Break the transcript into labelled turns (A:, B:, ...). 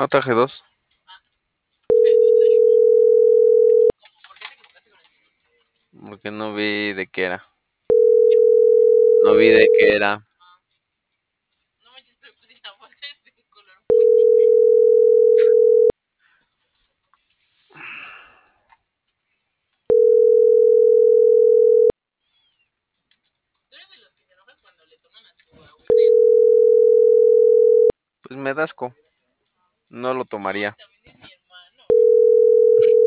A: traje dos. Porque no vi de qué era. No vi de qué era.
B: No manches, pero pues si la bolsa es de un color muy diferente. Tú eres de los que se enojan cuando le toman a su agüita.
A: Pues me da asco. No lo tomaría.